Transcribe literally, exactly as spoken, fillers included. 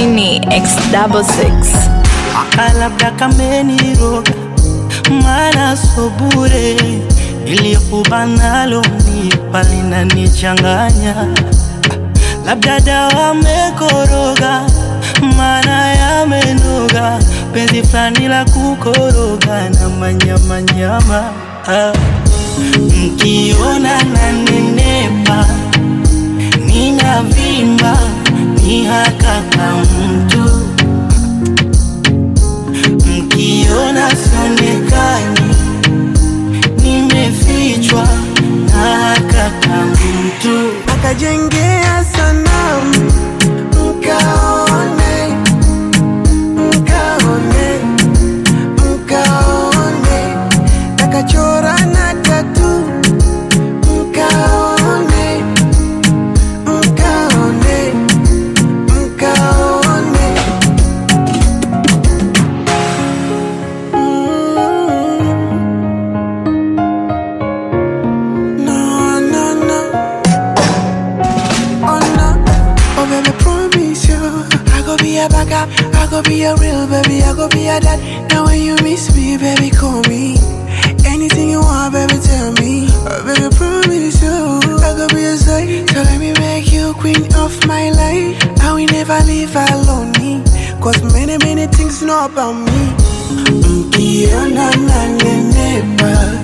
Genie X double six. Akalabda kameni roga, mana sobure ilikubanalo ni palina nichanganya. Labda dawa mekoroga, mana ya menoga, penzi flani la kukoroga na manyama nyama. ah. Mkiona na nenepa, nina vimba, ni haka mtu. Mkiona sonekani, nimefichwa na haka mtu. Akajengea sanamu, mkaone, mkaone, mkaone. Akachora na tatu, mkaone, mkaone, mkaone. Mm. No, no, no. Oh no, oh baby, promise you I go be a backup, I go be a real baby, I go be a dad. Now when you miss me, baby, call me. Anything you want, baby, tell me. Oh baby, promise you I go be a side. So let me make you queen of my life. I will never leave alone, cause many, many things know about me. Mkiona na nenepa,